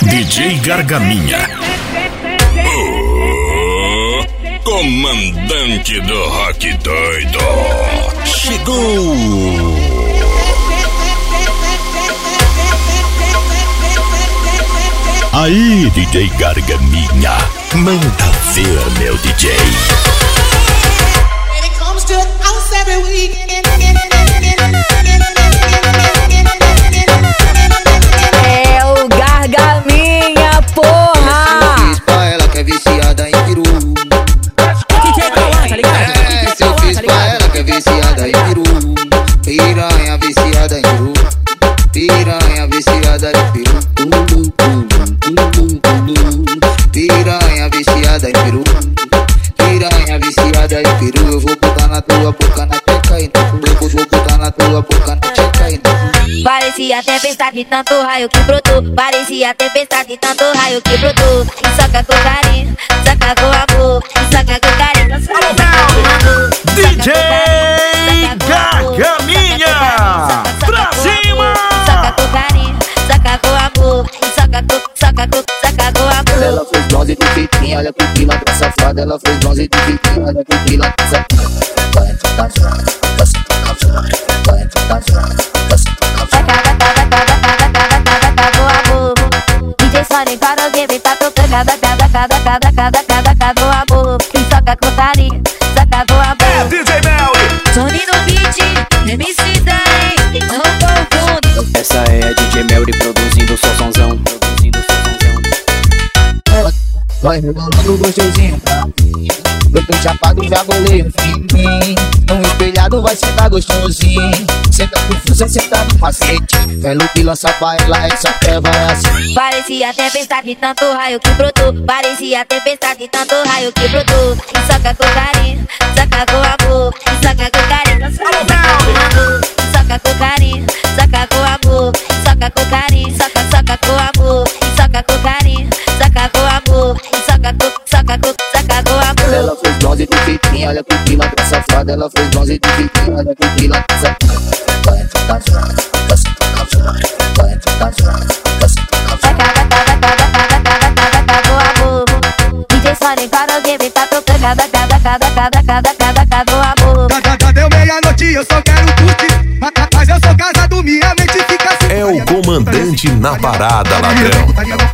DJ Gargaminha. Comandante do Rock Doido chegou. Aí, DJ Gargaminha, manda ver, meu DJ. É o Gargaminha, porra! Se eu fiz pra ela que é viciada em peru. Se eu fiz pra ela que é viciada em peru. Piranha viciada em peru. Piranha viciada em peru. Piranha viciada em peru. Piranha viciada em peru. Eu vou botar na tua boca na teca e eu vou botar na tua boca na teca e Parecia tempestade de tanto raio que brotou. Parecia tempestade de tanto raio que brotou. E saca com carinho, saca com amor. E saca com carinho, saca com amor. DJ Gargaminha, pra cima! Saca com carinho, saca com amor. E saca com amor. Ela fez bronze de fitinha, olha que pilantra safada. Ela fez bronze de fitinha, olha que pilantra safada. Vai entrar DJ Sonic para o game, tá tocando cada amor. E saca com carinho, saca com amor. DJ Melly, Sony no beat, MC Dai, não confundo. Essa é a DJ Melry produzindo só sonzão. Vai rebolando gostosinho pra mim. Eu tô chapado, já bolei um fim. No espelhado vai sentar gostosinho. Senta com força, senta no macete. Pelo que lança pra ela, essa pé vai assim. Parecia tempestade de tanto raio que brotou. Parecia tempestade de tanto raio que brotou. E saca com carinho, saca com amor. E saca com carinho, saca com amor. E saca com carinho, saca com amor. E saca com carinho, saca com amor. E saca com carinho, saca com amor. E saca com amor. Ela fez bronze de fitinha, olha que pilantra safada. Ela fez bronze de fitinha, olha que pilantra safada. Vai entrar DJ Sonic para o game, tá tocando cada amor. Deu meia-noite, eu só quero curtir. Mas eu sou casado, minha mente fica assim. é o comandante na parada, ladrão.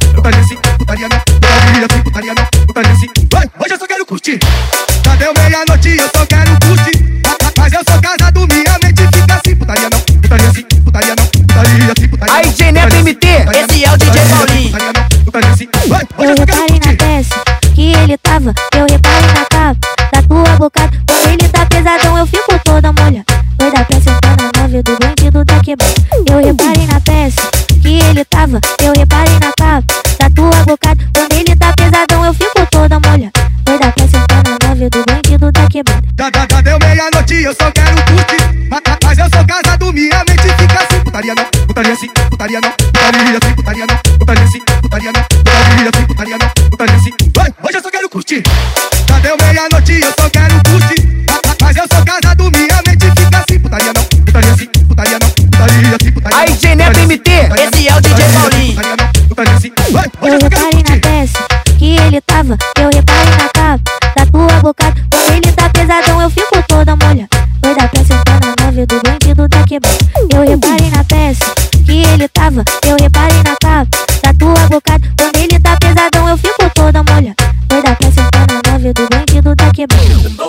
Hoje eu só quero curtir. Deu meia-noite, eu só quero curtir. Mas eu sou casado, minha mente fica assim. Putaria não, putaria assim, putaria não, putaria assim, putaria. Aí, Geneto MT, esse é o DJ Paulinho. Eu reparei na peça que ele tava, eu reparei na capa da tua boca. Quando ele tá pesadão, eu fico toda molha. Doida pra sentar na nave do bandido da quebrada. Eu reparei na peça que ele tava, eu reparei na capa da tua boca. Quando ele tá pesadão, eu fico toda molha. Doida pra sentar na nave do bandido da quebrada. Deu meia-noite, eu só quero curtir. Mas eu sou casado, minha mente fica assim. Putaria não, putaria assim, putaria não, putaria assim, putaria não, putaria assim, putaria não, putaria assim, putaria não, putaria assim. Hoje eu só quero curtir. Deu meia-noite, eu só quero curtir. Mas eu sou casado, minha mente fica assim. Putaria não, putaria assim, putaria não, putaria assim, putaria não. Aí, Geneto MT, esse é o DJ Paulinho. Eu reparei na peça que ele tava, eu reparei na capa da tua boca. Quando ele tá pesadão, eu fico toda molha. Doida pra sentar na nave do bandido da quebrada. Eu reparei na peça que ele tava, eu reparei na capa da tua boca. Quando ele tá pesadão, eu fico toda molha. Doida pra sentar na nave do bandido da quebrada.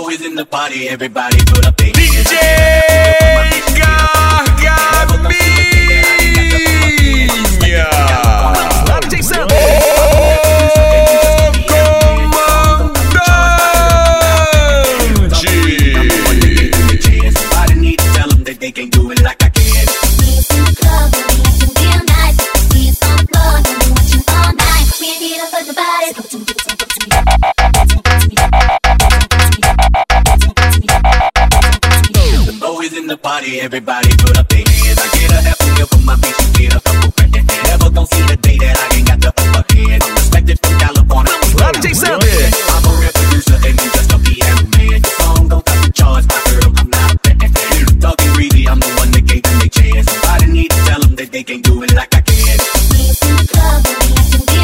DJ Gargaminha. They can't do it like I can. The boys in the party, everybody put up their hands. I get a F meal for my bitch, she get a couple grand. Never gon' see the day that I ain't got the upper hand. I'm respected from California. I'm a real producer and you just a piano man. Your song don't got the charge, my girl, I'm not a fan. Talking really, I'm the one that gave them their chance. Somebody need to tell them that they can't do it like I can.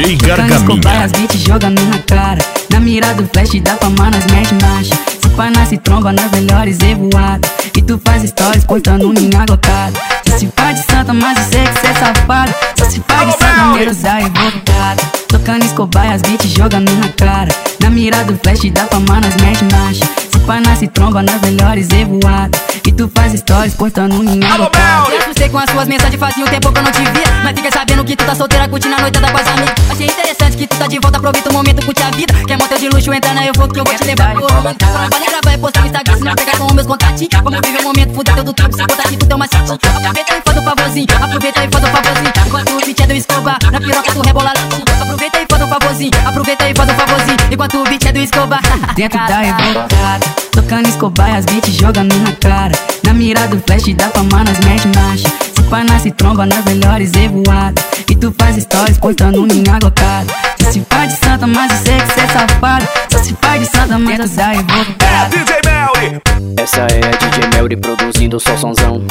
DJ Tocando Escobar, Gargaminha. as beats jogando na cara. Na mira do flash da fama, nós mete marcha. Se pá, nasce tromba nas melhores revoadas. E tu faz stories cortando minha glocada. Se pá de santa, mas eu sei que cê é safado. Só se pá de santa, menos a evocada. Tocando Escobar, as beats jogando na cara. Na mira do flash da fama, nós mete marcha. Se pá, nasce tromba nas melhores revoadas. E tu faz stories cortando minha glocada. Eu assustei com as suas mensagens, fazia um tempo que eu não te via. Mas fiquei sabendo que tu tá solteira, curtindo a noitada com as amigas. Achei interessante que tu tá de volta, aproveita o momento, curte a vida. Quer motel de luxo, entra na eu vou que eu vou te levar pro romance. Vale gravar e postar no Instagram, se não pegar com os meus contatinhos. Vamos viver o momento, fuder teu do trampo, se botar aqui tu tem uma chatinha. Aproveita e faz um favorzinho, aproveita e faz um favorzinho. Enquanto o beat é do Escobar, na piroca tu rebola latinho. Aproveita e faz um favorzinho, aproveita e faz um favorzinho. Enquanto o beat é do Escobar. Dentro da revoltada, tocando Escobar, as beats jogando na cara. Na mira do flash da fama, nós mete marcha. Se pá, nasce tromba nas melhores revoadas. E tu faz stories cortando minha glocada. Se pá de santa, mas eu sei que cê é safado. Só se pá de santa, menos da revoltada. DJ Melly. Essa é a DJ Melry produzindo só sonzão.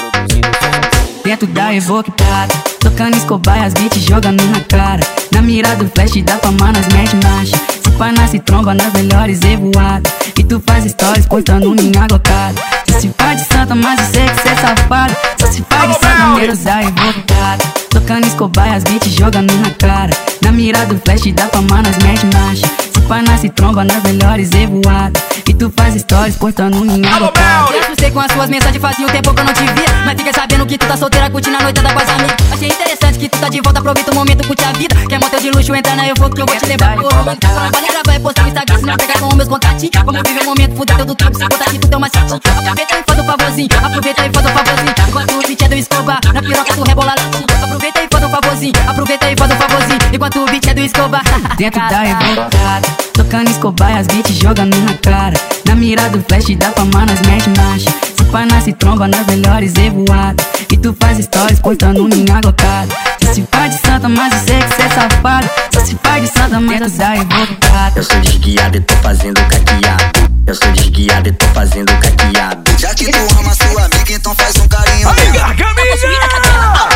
Dentro da evocada, tocando Escobar, as beats jogando na cara. Na mira do flash da fama, nós mete marcha. Se pá, nasce tromba nas melhores revoadas. E tu faz stories cortando minha glocada. Se pá de santa, mas eu sei que cê é safado. Só se pá de santa, menos a evocada. Tocando Escobar, as beats jogando na cara. Na mira do flash da fama, nós mete marcha. Se pá, nasce tromba nas melhores revoadas. E tu faz stories cortando minha glocada. Eu assustei com as suas mensagens, fazia um tempo que eu não te via. Mas fiquei sabendo que tu tá solteira, curtindo a noitada com as amigas. Achei interessante que tu tá de volta, aproveita o momento, curte a vida. Quer motel de luxo, entra na eu vou que eu vou te levar pro romance. Vale gravar e postar no Instagram, se não pegar com os meus contatinhos. Vamos viver o momento, fuder teu do trampo, se botar aqui tu tem uma chatinha. Aproveita e faz um favorzinho, aproveita e faz um favorzinho. Enquanto o beat é do Escobar, na piroca tu rebola latinho. Aproveita e faz um favorzinho, aproveita e faz um favorzinho. Enquanto o beat é do Escobar. Dentro da revoltada, tocando Escobar, as beats jogando na cara. Na mira do flash da fama, nós mete marcha. Se pá, nasce tromba nas melhores revoadas. E tu faz stories cortando minha glocada. Se pá de santa, mas eu sei que cê é safado. Só se pá de santa, menos da revoltada. Eu sou desguiado e tô fazendo caqueado. Eu sou desguiado e tô fazendo caqueado. Já que tu ama sua amiga, então faz um carinho. Aí, Gargaminha.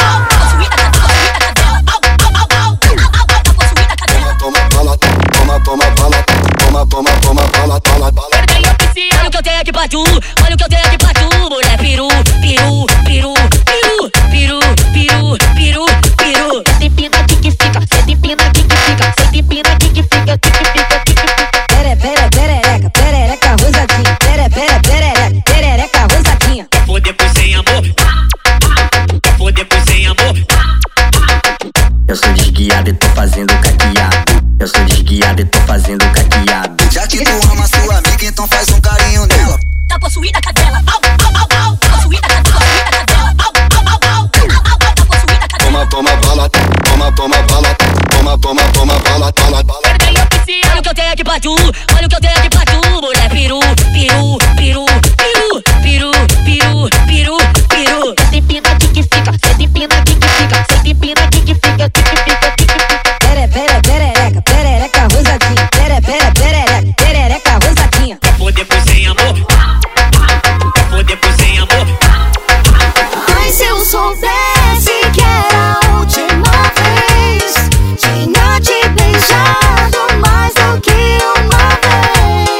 Toma bala, toma bala, toma bala. Olha o que eu tenho aqui pra tu, olha o que eu tenho aqui pra tu, mulher. Piru, piru, piru, piru, piru, piru, piru, piru. Cê empina aqui que fica, cê empina aqui que fica, cê empina aqui que fica, que fica. Perereca, perereca rosadinha. Perereca, perereca rosadinha. Quer foder por sem amor? Quer foder por sem amor? Eu sou desguiado e tô fazendo caqueado. Eu sou desguiado e tô fazendo caqueado. Já que tu ama sua amiga, então faz um carinho nela. Tá possuída a cadela, au, au, au, au. Tá possuída a cadela, au, au, au, au. Tá possuída a cadela. Toma bala, toma bala. Olha o que eu tenho aqui pra tu, olha o que eu tenho aqui pra tu, mulher. Piru, piru, piru, piru, piru, piru, piru, piru. Cê empina aqui que fica, cê empina aqui que fica, cê empina aqui que fica, que fica. Perereca, perereca rosadinha. Perereca, perereca rosadinha. Quer foder por sem amor? Quer foder por sem amor? Ai, se eu soubesse que era a última vez, tinha te beijado mais do que uma vez.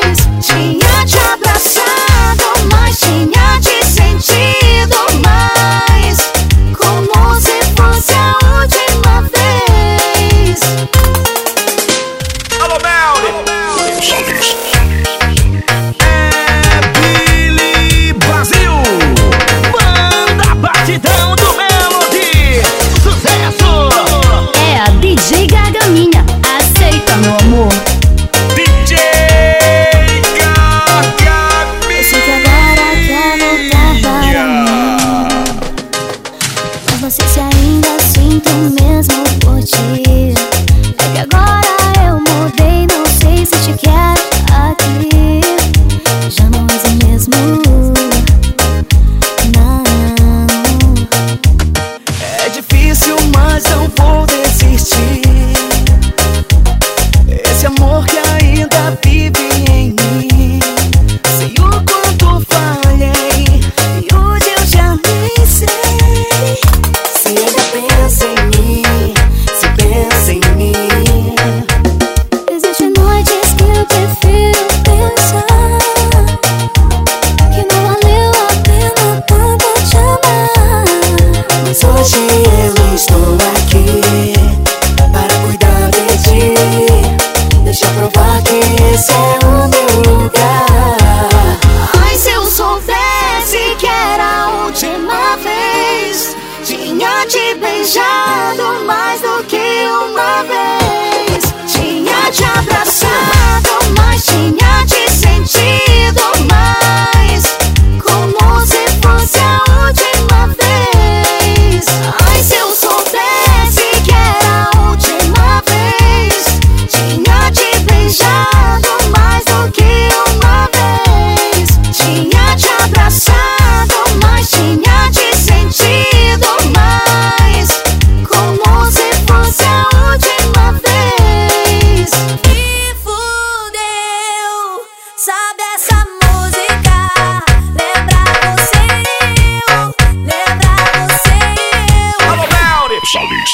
esse é o meu lugar. Ai, se eu soubesse que era a última vez, tinha te beijado mais do que uma vez. Tinha te abraçado, mas tinha te sentido mais, como se fosse a última vez. Ai, se eu soubesse que era a última vez, tinha te beijado mais do que uma vez. Tinha te abraçado, mas tinha te sentido mais, como se fosse a última vez. E fudeu, sabe essa música? Lembra você e eu, lembra você e eu. Alô, Melody!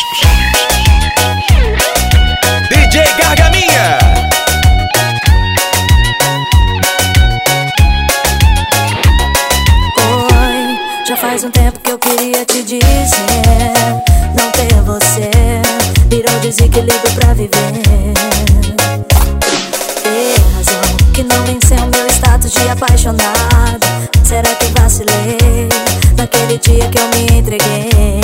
DJ Gargaminha! Oi, já faz um tempo que eu queria te dizer, não ter você virou desequilíbrio pra viver. Ter razão que não venceu meu status de apaixonado. Será que vacilei naquele dia que eu me entreguei?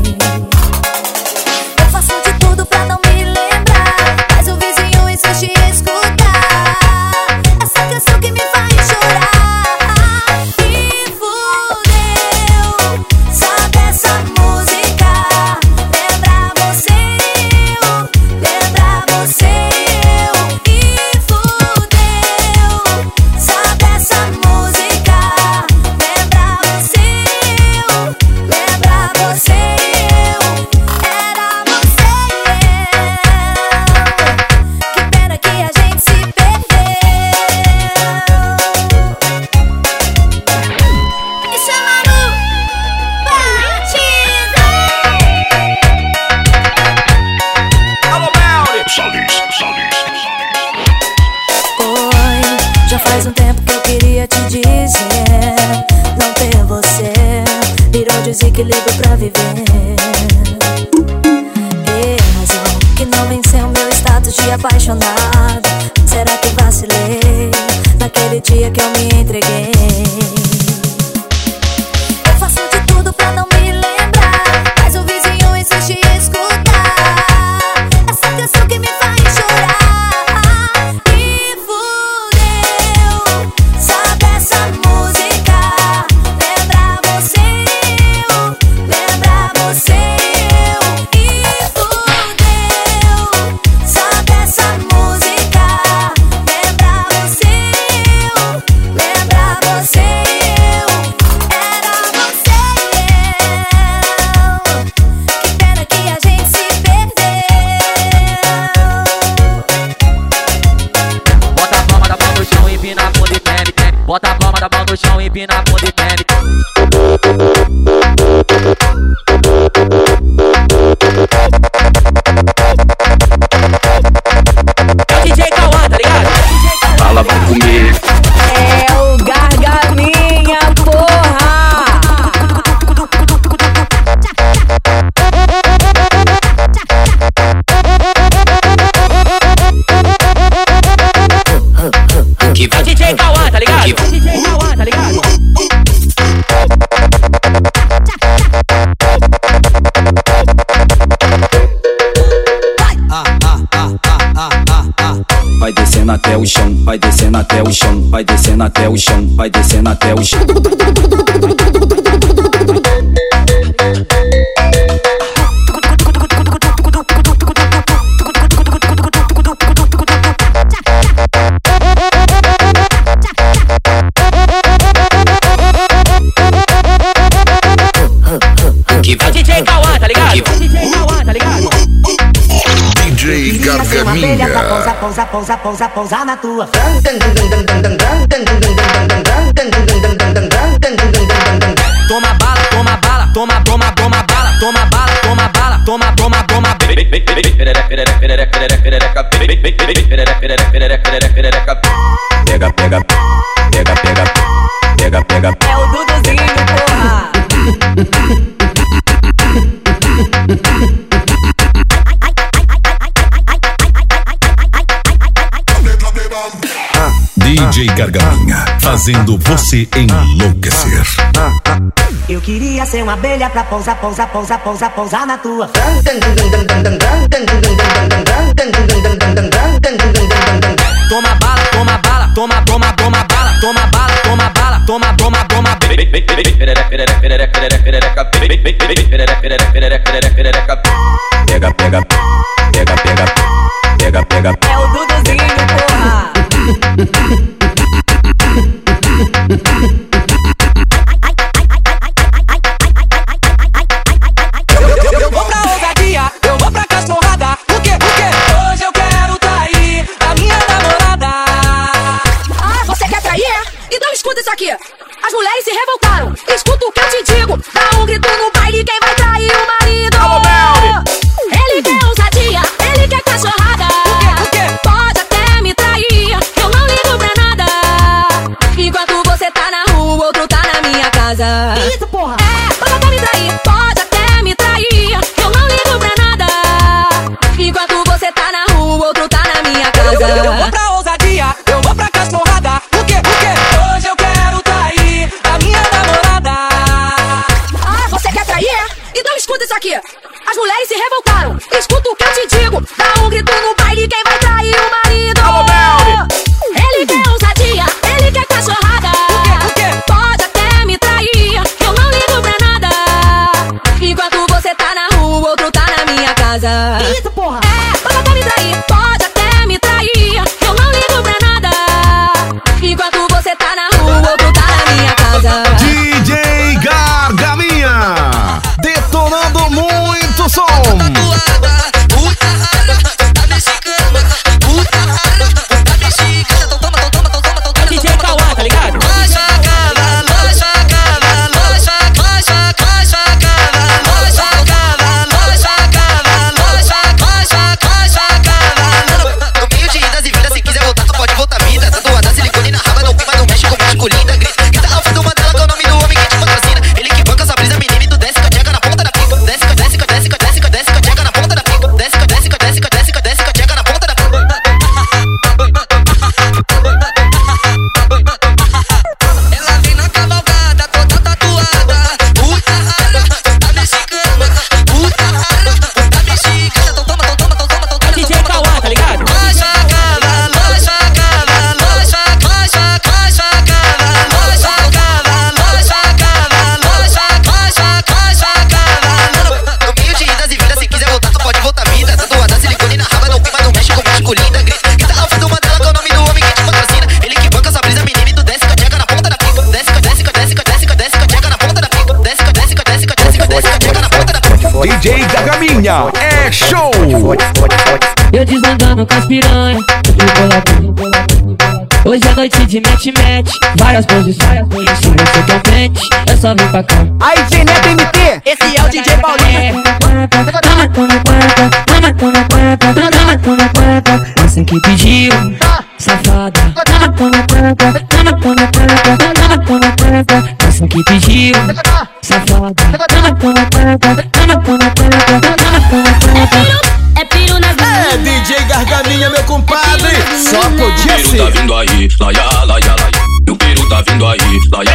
Eu faço de tudo pra não me lembrar, mas o vizinho insiste em escutar essa canção que me faz chorar. E fudeu, sabe essa música? Lembra você e eu, lembra você e eu. E fudeu, sabe essa música? Lembra você e eu, lembra você e eu. Era você e eu, que pena que a gente se perdeu. Isso é Manu Batida. Alô, Melody! Oi, já faz um tempo que eu queria te dizer, não ter você virou desequilíbrio pra viver. Ter razão que não venceu meu status de apaixonado. Será que vacilei naquele dia que eu me entreguei? Eu faço de tudo pra não me lembrar, mas o vizinho insiste em escutar essa canção que me faz chorar. E fudeu, sabe essa música? Lembra você e eu, lembra você e eu. E fudeu, sabe essa música? Lembra você e eu, lembra você e eu. Era você e eu, que pena que a gente se perdeu. Bota a palma da mão no chão e empina a bunda e treme. Bota a palma da mão no chão e empina a bunda e treme. É o DJ Cauã, tá ligado? Fala, vai comer. É o Gargaminha, porra! Que É o DJ Cauã, tá ligado? DJ Cauã, tá ligado? Vai descendo até o chão, vai descendo até o chão, vai descendo até o chão, vai descendo até o chão. Que É o DJ Cauã, tá ligado? DJ Cauã, tá ligado? DJ Gargaminha. Pousar na tua. Toma bala, toma bala, toma bala, toma bala, toma bala, toma bala. Pega, pega, pega, pega, pega, pega. É o Duduzinho, porra! DJ Gargaminha, fazendo você enlouquecer. Eu queria ser uma abelha pra pousar na tua. Toma bala, toma bala, toma bala, toma bala, toma bala, toma bala. Pega. É o Duduzinho, porra. Eu vou pra ousadia, eu vou pra cachorrada. Por quê? Hoje eu quero trair a minha namorada. Ah, você quer trair? Então escuta isso aqui. As mulheres se revoltaram. Escuta o que eu te digo. Dá um grito no baile, quem vai trair o marido? Ele quer ousadia, ele quer cachorrada. Por quê? Pode até me trair, eu não ligo pra nada. Enquanto você tá na rua, o outro tá na minha casa. Isso, porra. Pode até me trair, pode até me trair, eu não ligo pra nada. Enquanto você tá na rua, o outro tá na minha casa. Eu vou pra ousadia, eu vou pra cachorrada. Por quê? Hoje eu quero trair a minha namorada. Ah, você quer trair? Então escuta isso aqui. As mulheres se revoltaram. Escuta o que eu te digo. Dá um grito no baile, quem vai trair o marido? Ele quer ousadia, ele quer cachorrada. Por quê? Pode até me trair, eu não ligo pra nada. Enquanto você tá na rua, o outro tá na minha casa. Isso, porra. Pode até me trair, pode até me trair, eu não ligo pra nada. Enquanto você tá na rua, o outro tá na minha casa. DJ Gargaminha, detonando muito som. DJ Cauã, tá ligado? No meio de idas e vindas, se quiser voltar, tu pode voltar vida. Tatuada, silicone na raba, não pima, não mexe com masculina. Grita alfa do Mandela, que é o nome do homem que te patrocina. Ele que banca sua brisa, menina, e tu desce com a tcheca na ponta da pica. Desce com a tcheca na ponta da pica. Desce com a tcheca na ponta da pica. Ela vem na cavalgada, toda tatuada. Puta rara, puta mexicana. Puta rara, puta mexicana. Então toma. DJ Cauã, tá ligado? No meio de idas e vindas, se quiser voltar, tu pode voltar vida. Tatuada, silicone na raba, não pima, não mexe com masculina. Grita alfa do Mandela, que é o nome do homem que te patrocina. Ele que banca sua brisa, menina, e tu desce com a tcheca na ponta da pica. Desce com a tcheca na ponta da pica. Desce com a tcheca na ponta da pica. DJ Gargaminha, é show. Eu desandando com as piranha, hoje é noite de match, várias posições. Se você quer frente, é só vir pra cá. Aí, Neto MT, esse é o DJ Paulinho. Assim que pediu, safada. Assim que pediu, safada. É piru nas É DJ Gargaminha, meu compadre. Só podia O peru ser. tá vindo aí, laia. E o peru tá vindo aí, laia.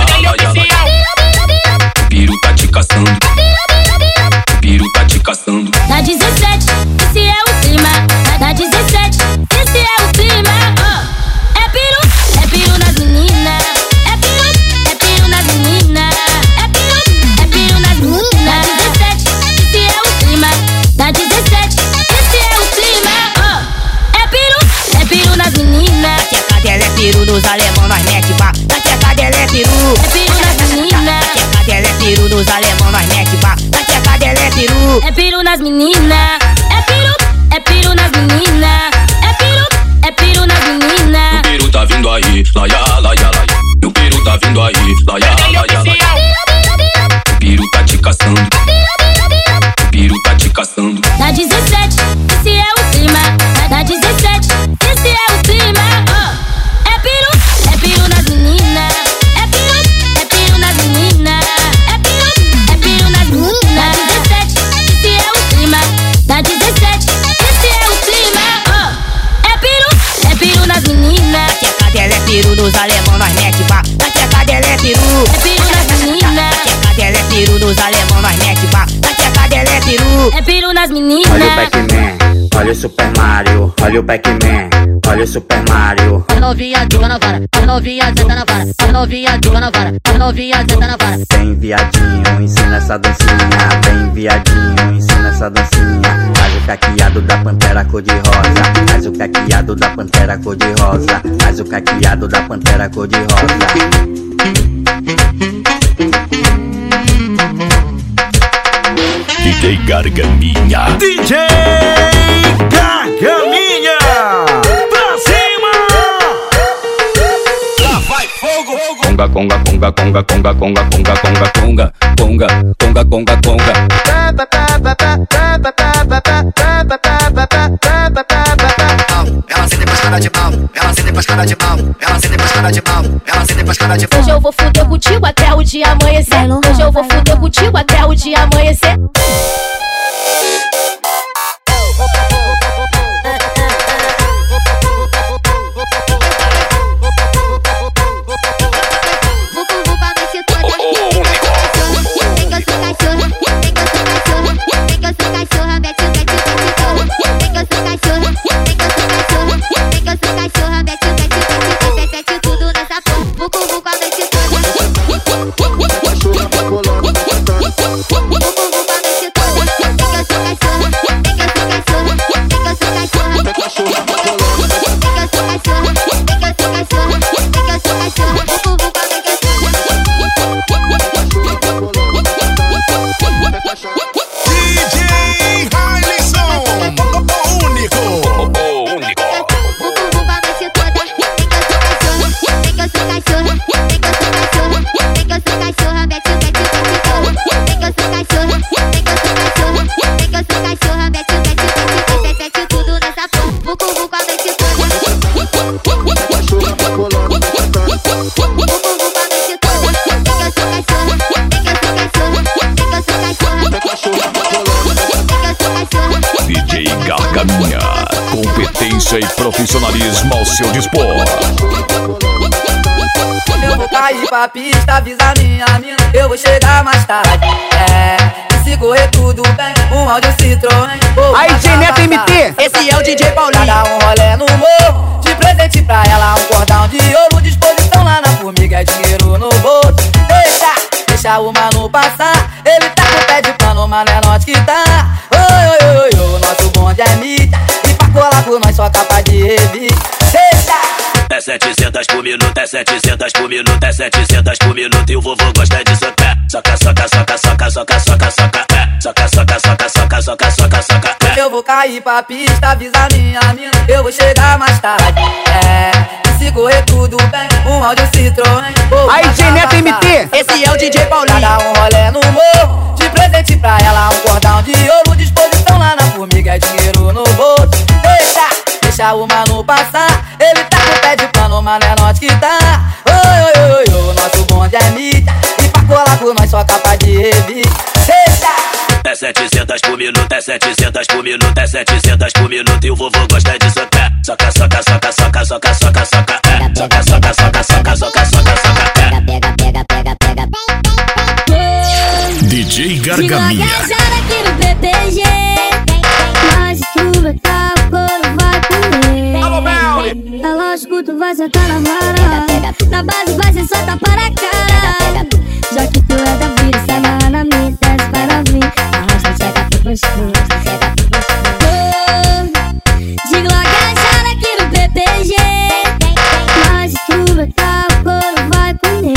O peru tá te caçando. O peru tá te caçando. Na 17, esse é o clima. Na 17, esse é o clima. Oh. É piru nas meninas. É piru nas meninas. É piru nas meninas. Na 17, esse é o clima. Na 17, esse é o clima. Oh. É piru nas meninas. A tcheca dela é peru, nos alemão nós mete pá. A tcheca dela é peru. É piru nas meninas. A tcheca dela é peru, nos alemão nós mete pá. A tcheca dela é peru. É piru nas meninas. É piru nas meninas. É piru nas meninas. O peru tá vindo aí, laia. E o peru tá vindo aí, laia. O peru tá te caçando. O peru tá te caçando. Na 17, esse é o clima. Na 17, esse é o clima. Oh. É piru nas meninas. É piru nas meninas. É piru nas meninas. Na 17, esse é o clima. Na 17, esse é o clima. Oh. É piru nas meninas. dela é peru, nos alemão nós mete pá. Na tcheca dela é peru. É peru nas meninas. Na tcheca dela é peru, nos alemão nós mete pá. Na tcheca dela é peru. É peru nas meninas. Olha o Pac-Man, olha o Super Mario. Olha o Pac-Man, olha o Super Mario. A novinha joga na vara, a novinha senta na vara. A novinha joga na vara, a novinha senta na vara. Vem viadinho, ensina essa dancinha. Vem viadinho, ensina essa dancinha. Faz o caqueado da pantera cor de rosa. Faz o caqueado da pantera cor de rosa. Faz o caqueado da pantera cor de rosa. DJ Gargaminha. DJ Gargaminha. Pra cima. Lá vai fogo. Conga, conga, conga, conga, conga, conga, conga, conga, conga, conga, conga, conga, conga. Ela sente pras cara de mal, ela sente pras cara de mal, ela sente pras cara de mal, ela sente pras cara de mal. Hoje eu vou fuder contigo até o dia amanhecer. Hoje eu vou fuder contigo até o dia amanhecer. DJ Gargaminha, competência e profissionalismo ao seu dispor. Eu vou cair pra pista, avisa minha mina, eu vou chegar mais tarde. E se correr tudo bem, um áudio Citroën. Aí, DJ Neto MT, esse é o DJ Paulinho. Dá um rolê no morro, de presente pra ela, um cordão de ouro, disposição lá na formiga, é dinheiro no bolso. Deixa o mano passar, ele tá com o pé de pano, mas é nós que tá. Oi, oi, oi, oi, o nosso bonde é mita, e pra colar com nós só capa de revista. Deixa! É 700 por minuto, é 700 por minuto, é 700 por minuto. E o vovô gosta de socar. Soca, soca, soca, soca, soca, soca, soca. Soca, soca, soca, soca, soca, soca, soca. Eu vou cair pra pista, avisa minha mina, eu vou chegar mais tarde. E se correr tudo bem, um áudio Citroën. Aí, DJ Neto MT, esse é o DJ Paulinho. Dá um rolê no morro, de presente pra ela, um cordão de ouro, disposição lá na formiga, é dinheiro no bolso. Deixa o mano passar, ele tá com o pé de pano, mas é nós que tá. Oi, oi, oi, oi, o nosso bonde é mita, e pra colar com nós só capa de revista. É 700 por minuto, é 700 por minuto, é 700 por minuto. E o vovô gosta de socar. Soca, soca, soca, soca, soca, soca, soca. Soca, soca, soca, soca, soca, soca, soca. Pega, pega, pega, pega, pega. DJ Gargaminha. Aqui no PPG, mas tu vai tá, o couro vai comer. É lógico, tu vai sentar na vara. Na base vai ser só tapa na cara. Já que tu é da vida, sai na minha, desce para mim. Arrasta, chega pro pescoço, chega pro pescoço. Digo logo achar aqui no PPG, mas tu vai tá, o couro vai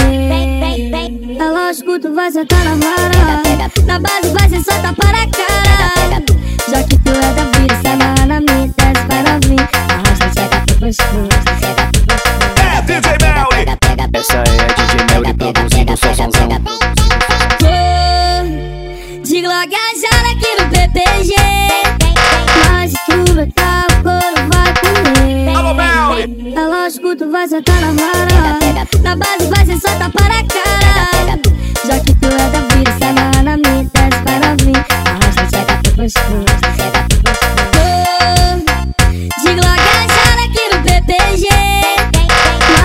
comer. É lógico, tu vai sentar na vara. Na base vai ser só tapa na cara. Já que tu é da vida, sai na minha, desce para mim. Arrasta, chega pro pescoço, chega pro pescoço. É DJ Melly. Essa é a DJ Melly produzindo só sonzão. Digo logo achar aqui no PPG, mas tu vai tá, o couro vai comer. É lógico, tu vai sentar na vara. Na base vai ser só tapa na cara. Já que tu é da vida, sai na minha, desce para mim. Arrasta, chega pro pescoço, chega pro pescoço. Digo logo achar aqui no PPG,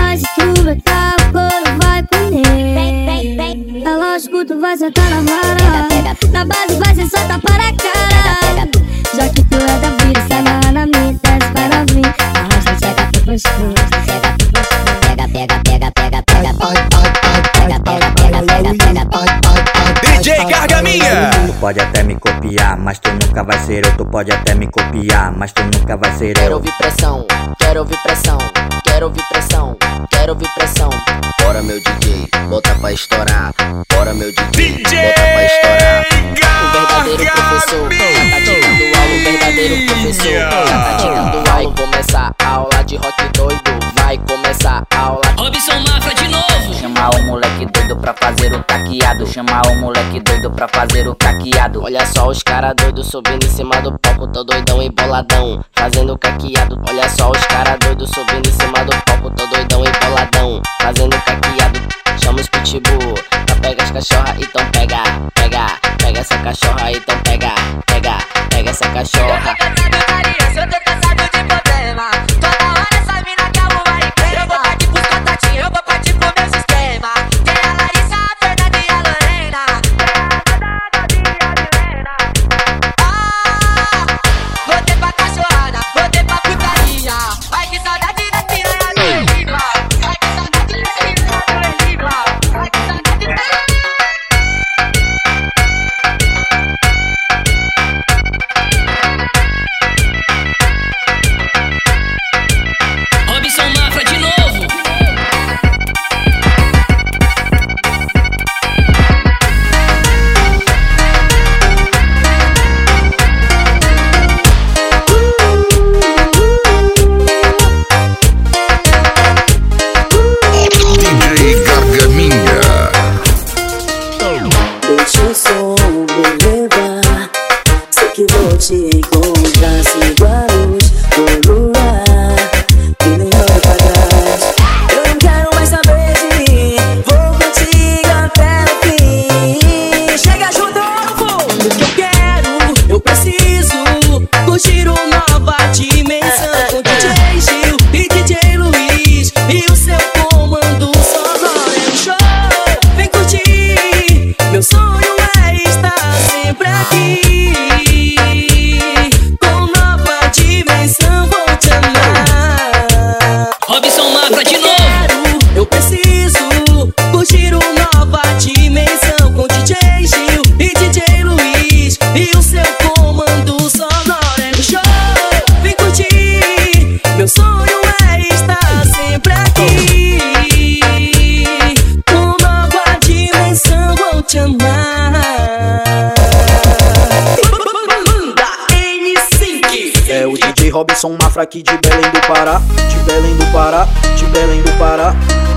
gostoso. Pega, pega, pega, pega, pega, pega, pega, pega, pega. DJ Gargaminha. Tu pode até me copiar, mas tu nunca vai ser eu. Tu pode até me copiar, mas tu nunca vai ser eu. Quero ouvir pressão, quero ouvir pressão, quero ouvir pressão, quero ouvir pressão. Bora meu DJ, bota pra estourar. Bora meu DJ, bota pra estourar. O verdadeiro professor já tá tirando aula. O verdadeiro professor já tá tirando aula. Vai começar a aula de rock doido. Vai começar a aula. Robson Mafra de novo. Chamar o moleque doido pra fazer o caqueado. Chamar o moleque doido pra fazer o caqueado. Olha só os cara doidos subindo em cima do palco, tô doidão e boladão, fazendo caqueado. Olha só os cara doidos subindo em cima do palco, tô doidão e boladão, fazendo caqueado. Chama os pitbull pra pegar as cachorra, então pega, pega, pega essa cachorra, então pega, pega, pega essa cachorra. Eu tô cansado de problema. Toda hora essa mina quer uma empresa. Eu vou partir pros contatinhos, eu vou partir pro meu sistema. Tem a Larissa, a Fernanda e a Lorena. Voltei pra cachorrada, voltei pra putaria. Ai que saudade da piranha do Enigma. Ai que saudade da piranha do Enigma. Ai que saudade da... Robson Mafra de novo. DJ Gargaminha. Deixa o som me levar. Sei que vou te encontrar. Sigo a luz do luar e nem olho pra trás. Eu não quero mais saber de mim. Vou contigo até o fim. Chega junto ao fundo que eu quero. Eu preciso curtir uma nova dimensão com DJ Gil e DJ Luiz e o seu comando sonoro é um show. Vem curtir, meu sonho é estar sempre aqui. Com nova dimensão vou te amar. Robson Mafra de novo. Eu preciso curtir uma nova dimensão com DJ Gil e DJ Luiz e o seu comando sonoro é um show. Vem curtir, meu sonho é estar sempre aqui. Com nova dimensão vou te amar. Manda N5. É o DJ Robson Mafra aqui de Belém do Pará. De Belém do Pará, de Belém do Pará.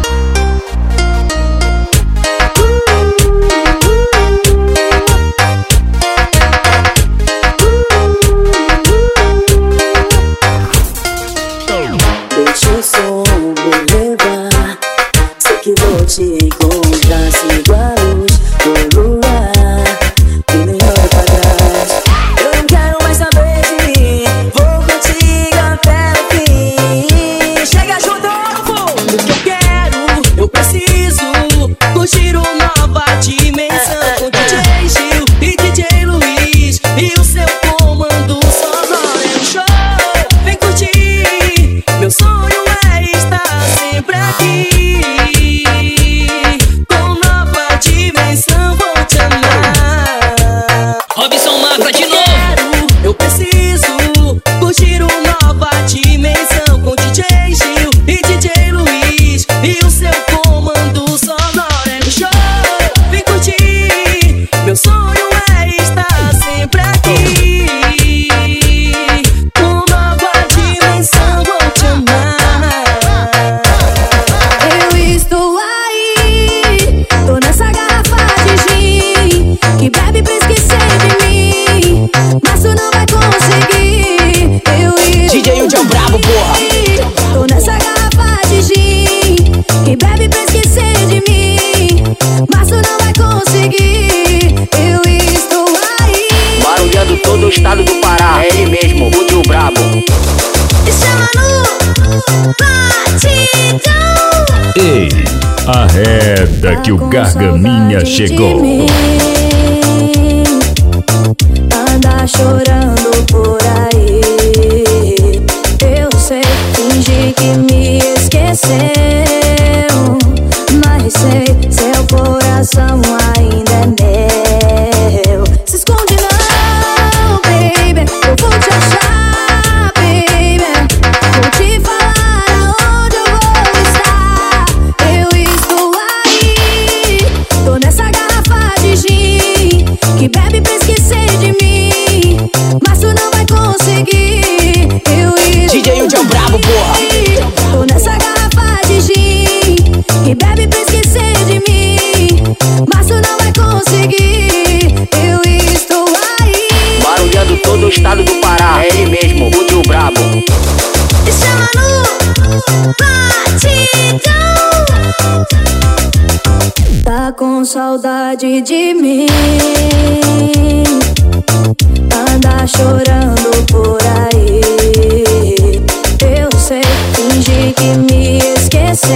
Deixa o som me levar. Sei que vou te encontrar. Sigo a luz do luar e nem olho pra trás. Eu não quero mais saber de mim. Vou contigo até o fim. Chega junto ao fundo que eu quero. Eu preciso curtir uma nova dimensão com DJ Gil e DJ Luiz e o seu comando sonoro é um show. Vem curtir, meu sonho é estar sempre aqui. Com nova dimensão vou te amar. Robson Mafra de novo. Eu preciso curtir uma nova dimensão com DJ Gil e DJ Luiz e o seu comando sonoro é um show. Vem curtir, meu sonho é estar sempre aqui. Com nova dimensão vou te amar. Eu estou aí, tô nessa garrafa de gin que bebe pra esquecer de mim, mas tu não vai conseguir. Eu estou DJ Udião Brabo, porra. tô nessa garrafa de gin que bebe pra esquecer de mim, mas tu não vai conseguir. Eu estou aí. Barulhando todo o estado do Pará. É ele mesmo, o Udião Brabo. Me chama no batidão. Ei, arreda que o Gargaminha chegou. Anda chorando por aí. Eu sei fingir finge que me esqueceu, mas sei, seu coração ainda é meu. Se esconde não, baby, eu vou te achar, baby. Vou te falar aonde eu vou estar. Eu estou aí, tô nessa garrafa de gin que bebe pra esquecer de mim, mas tu não vai conseguir. Eu estou DJ Udião Brabo, porra. tô nessa garrafa de gin que bebe pra esquecer de mim, mas tu não vai conseguir. Eu estou aí, Barulhando todo o estado do Pará. É ele mesmo, Udião Brabo. me chama no batidão. Tá com saudade de mim, anda chorando por aí. Eu sei, finge que me esqueceu,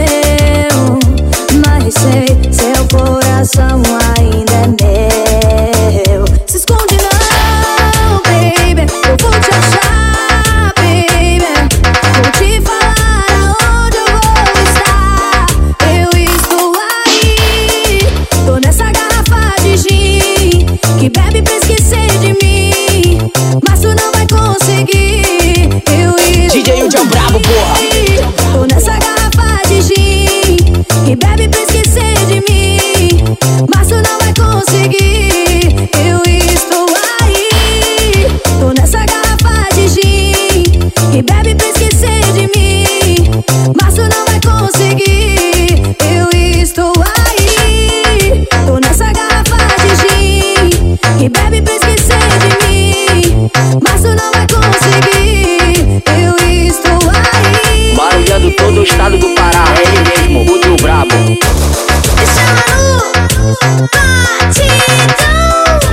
mas sei, seu coração ainda é meu. Se esconde não, baby, eu vou te achar, baby. Vou te falar aonde eu vou estar. Eu estou aí, tô nessa garrafa de gin que bebe pra esquecer de mim, mas tu não vai conseguir. Eu estou DJ Udião Brabo, porra. tô nessa garrafa de gin que bebe pra esquecer de mim, mas tu não vai conseguir. Eu estou aí, tô nessa garrafa de gin que bebe pra esquecer de mim, mas tu não vai conseguir. Eu estou aí, tô nessa garrafa de gin que bebe pra esquecer de mim, mas tu não vai conseguir. Eu estou aí, Barulhando todo o estado do Pará. É ele mesmo, Udião Brabo. me chama no batidão.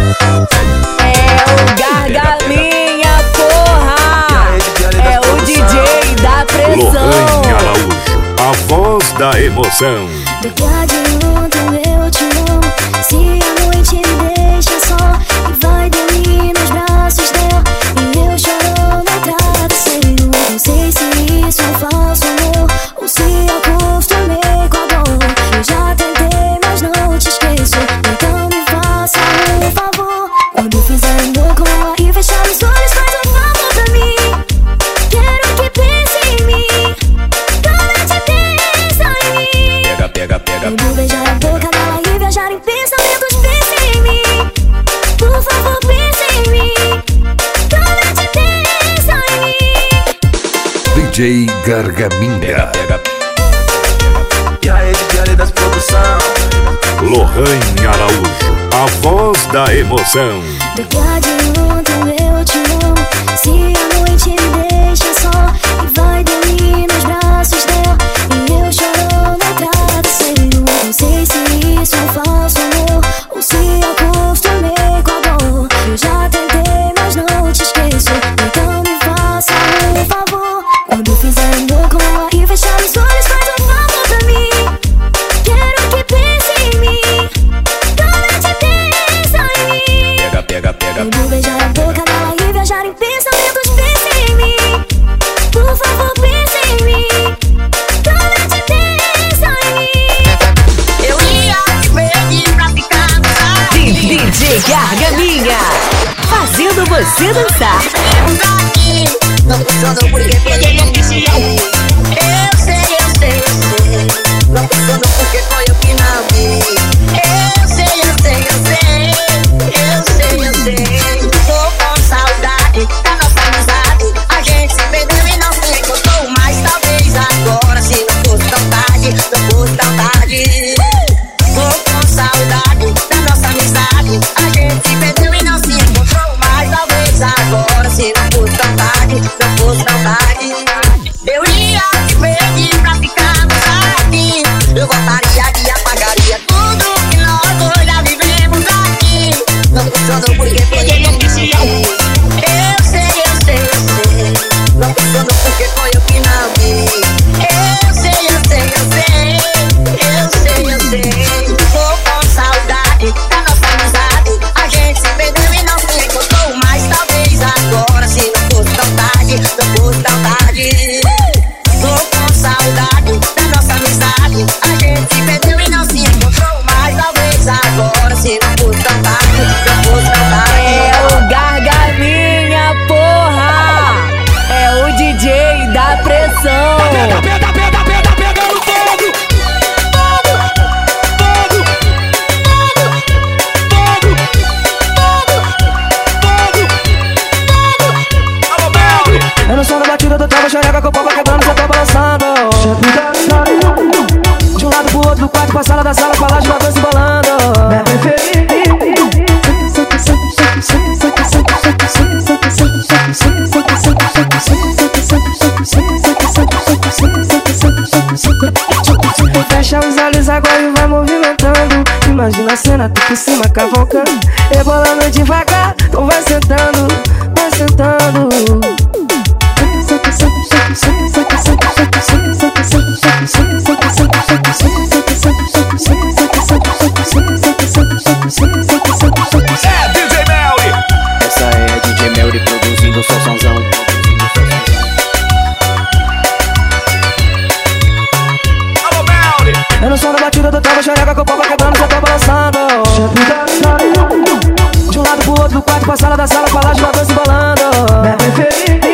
É o Gargaminha, porra! É o DJ da pressão. Lohane Araújo, a voz da emoção. Daqui adianta eu te amo. Se a noite me deixa só e vai dormir nos braços dela, e eu chorando no travesseiro. Não sei se isso é falso amor ou se acostumei com a dor. Eu já tentei, mas não te esqueço. Então me faça um favor. Quando fizer amor com ela e fechar os olhos, faz um favor pra mim. Quero que pense em mim, promete pensa em mim. Pega, pega, pega. Quando beijar a boca dela e viajar em pensamentos, pense em mim. Por favor, pense em mim, promete pensa em mim. DJ Gargaminha. E aí, DJ das produção. Lohane Araújo, a voz da emoção. Daqui adianta eu te amo. Se a noite me deixa só e vai dormir nos braços dela, e eu chorando no travesseiro. Não sei se isso é falso amor ou se acostumei com a dor. Eu já tentei, mas não te esqueço. Então me faça um favor. Quando fizer amor com ela e fechar os olhos, faz um favor pra mim. Quero que pense em mim, promete pensa em mim. Pega, pega, pega. Quando beijar a boca dela e viajar em pensamentos, pense em mim. Por favor, pense em mim, promete pensa em mim. Eu ia te pedir pra ficar no salão. DJ Gargaminha, fazendo você dançar. Não funcionou porque eu disse eu sei, eu sei, eu sei. Não funcionou porque foi eu que não vi. Eu sei, eu sei, eu sei. Eu sei, eu sei. Tô com saudade da nossa amizade. A gente se perdeu e não se encontrou. Mas talvez agora, se não fosse tão tarde, não fosse tão tarde. Tô com saudade da nossa amizade. A gente se perdeu e não se encontrou. Mas talvez agora, se não fosse tão tarde, não fosse tão tarde. balançando. De um lado pro outro do quarto, pra sala da sala, pra lá de uma dança bolando. Minha preferida. Fecha os olhos agora e vai movimentando. Imagina a cena, tu por cima cavalcando, rebolando devagar, então vai sentando, vai sentando. É DJ Melly. Essa é DJ Melly produzindo o Sossãozão. Alô, Melly. Eu não sou da batida do tava xereca com o pau vai quebrando, cê tá balançando. De um lado pro outro do quarto, pra sala da sala, pra lá de uma dança bolando. Minha preferida.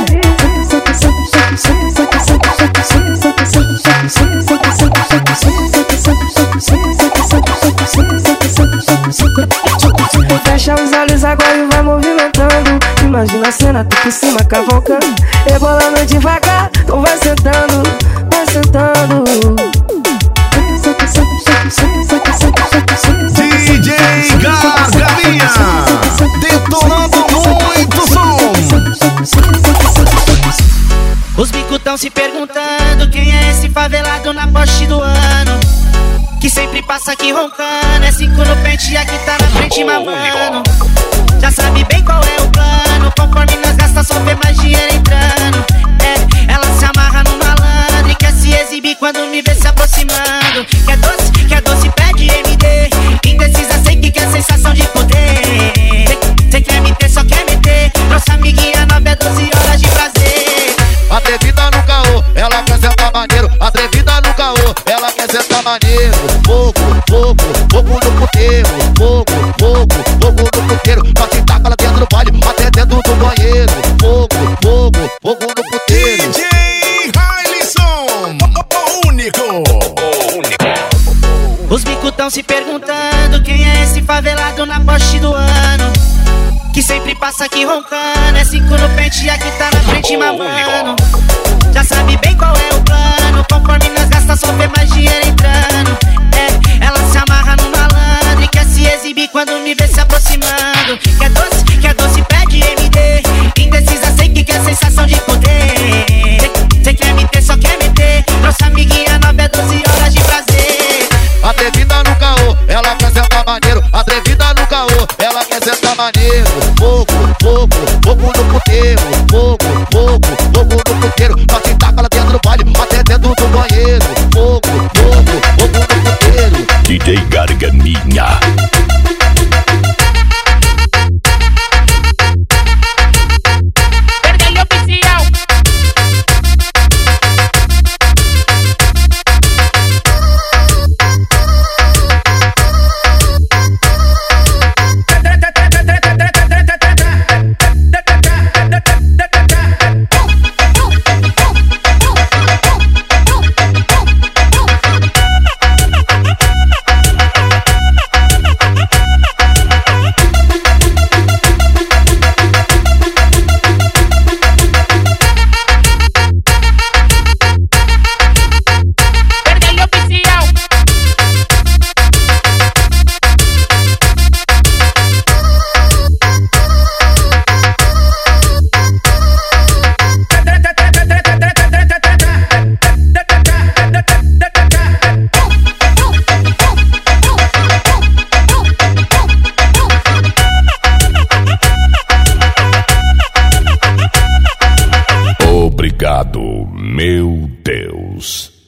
Fecha os olhos agora e vai movimentando. Imagina a cena, tu por cima cavalcando, rebolando devagar, então vai sentando, vai sentando. DJ Gargalinha, detonando muito som. Os bicos tão se perguntando quem é esse favelado na poste do ano, que sempre passa aqui roncando. É 5 no pente e aqui tá na frente mamando. Já sabe bem qual é o plano, conforme nós gasta só vê mais dinheiro entrando. É, ela se amarra no malandro e quer se exibir quando me vê se aproximando. Quer doce, pede MD. Indecisa, sei que quer sensação de poder. Cê quer me ter, só quer meter. Nossa amiguinha nova é 12 horas de prazer. Atrevida no caô, ela quer sentar maneiro. Atrevida no caô, ela quer sentar maneiro. Fogo no puteiro. Fogo no puteiro. Pra sentar com ela dentro do baile, até dentro do banheiro. Fogo no puteiro. DJ Hailson, o único. Os bicos tão se perguntando quem é esse favelado na poste do ano, que sempre passa aqui roncando. É 5 no pente e aqui tá na frente mamando. Já sabe bem qual é o plano, conforme nós gasta só vê mais dinheiro entrando. É, ela se amarra no malandro e quer se exibir quando me vê se aproximando. Quer doce, pede MD. Indecisa, sei que quer sensação de poder. Cê quer me ter, só quer meter. Nossa amiguinha nova é 12 horas de prazer. Atrevida no caô, ela quer sentar maneiro. Atrevida no caô, ela quer sentar maneiro. Fogo no puteiro. Fogo no puteiro. Pra sentar com ela dentro do baile, até dentro do banheiro. Fogo no puteiro. DJ Garganinha. Obrigado, meu Deus.